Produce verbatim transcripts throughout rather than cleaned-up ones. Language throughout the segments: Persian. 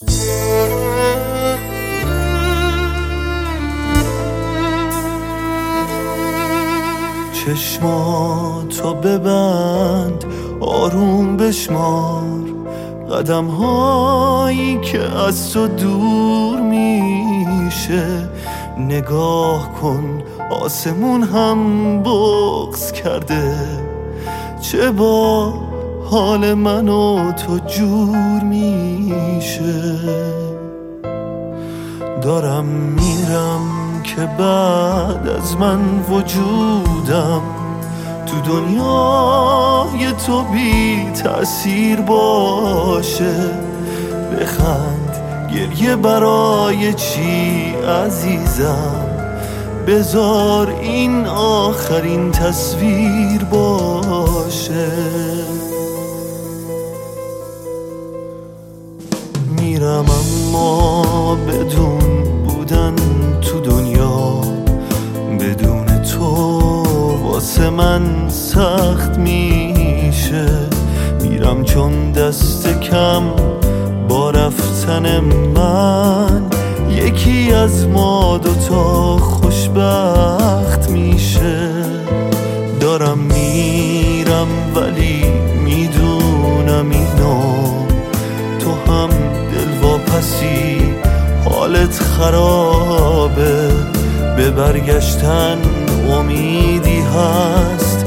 چشماتو ببند، آروم بشمار قدم هایی که از تو دور میشه. نگاه کن آسمون هم بغض کرده، چه با حال من و تو جور میشه. دارم میرم که بعد از من وجودم تو دنیای تو بی تأثیر باشه. بخند، گریه برای چی عزیزم؟ بذار این آخرین تصویر باشه. میرم اما بدون بودن تو دنیا، بدون تو واسه من سخت میشه. میرم چون دست کم با رفتن من یکی از ما دوتا خوشبخت میشه. دارم میرم ولی میدونم اینو تو هم دلواپسی، حالت خرابه. به برگشتن امیدی هست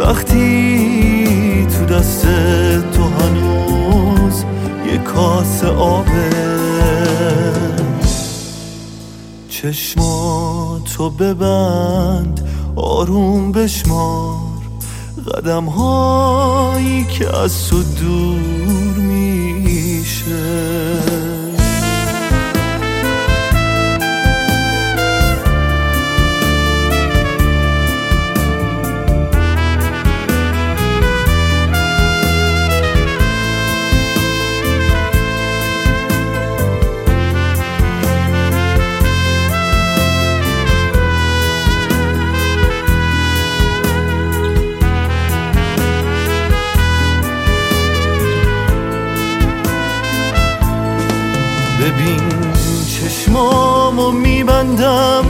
وقتی تو دست تو هنوز یه کاسه آبه. چشماتو ببند، آروم بشمار قدم هایی که از تو دور میشه. ببین چشمامو میبندم،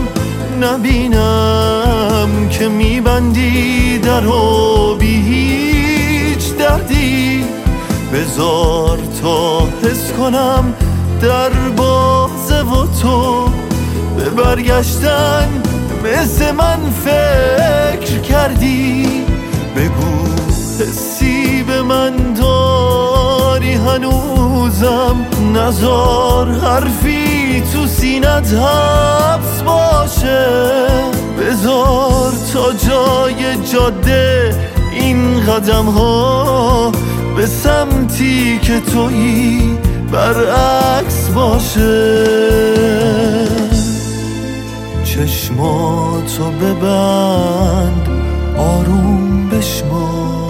نبینم که میبندی درو بی هیچ دردی. بذار تا حس کنم در بازه و تو به برگشتن مثل من فکر کردی. بگو حسی به من داری هنوزم، نذار حرفی تو سینت حبس باشه. بذار تا جای جاده این قدم ها به سمتی که تویی برعکس باشه. چشماتو ببند، آروم بشمار